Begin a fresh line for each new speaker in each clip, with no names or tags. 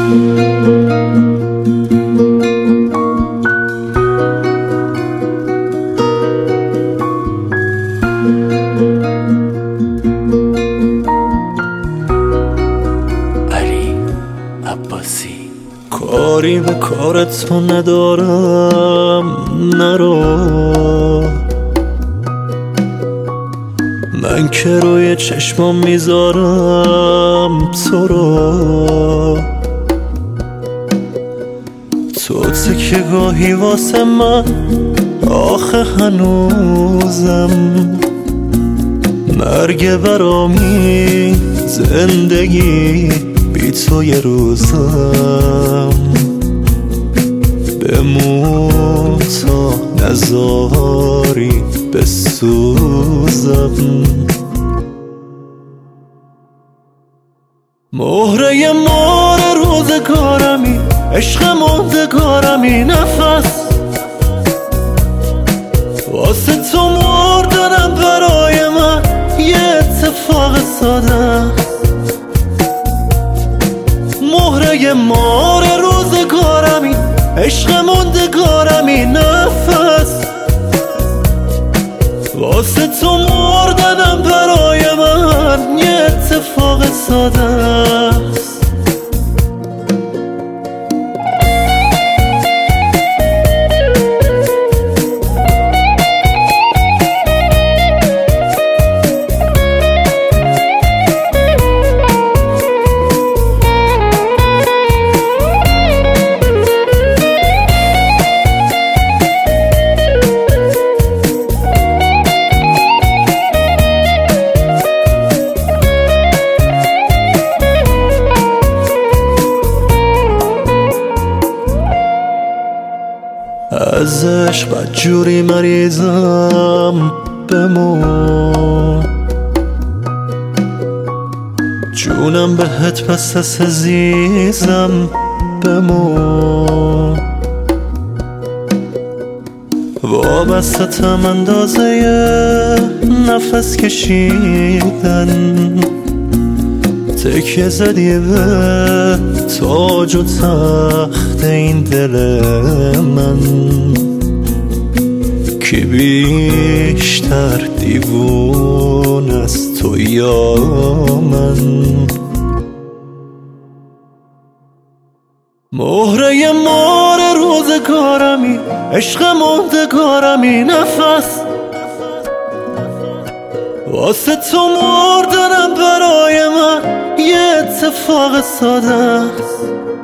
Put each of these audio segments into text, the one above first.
کاری به کارتو ندارم، نرو. من که روی چشمام میذارم تو رو. تو تکیه گاهی واسه من، آخه هنوزم مرگ برامی، زندگی بی تو یه روزم. بمون تا نذاری بسوزم. مهره مار روزگارمی، عشق ماندگارمی، نفس واسه تو مردنم برای من یه اتفاق ساده. مهره مار روزگارمی، عشق ماندگارمی، نفس واسه تو مردنم برای من یه اتفاق ساده است. از عشق بدجوری مریضم، بمون جونم بهت بس عزیزم، بمون وابستم اندازه نفس کشیدن. تکیه زدی به تاج و تخت این دل من، کی بیشتر دیوون از تو یا من. مهره مار روزگارمی، عشق ماندگارمی، نفس واسه تو مردنم برای من یه اتفاق ساده است.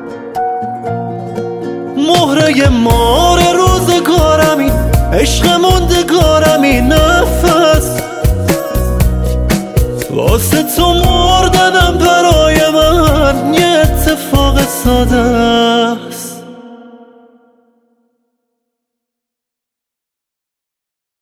مهره مار روزگارمی، عشق ماندگارمی، نفس واسه تو مردنم برای من یه اتفاق ساده است.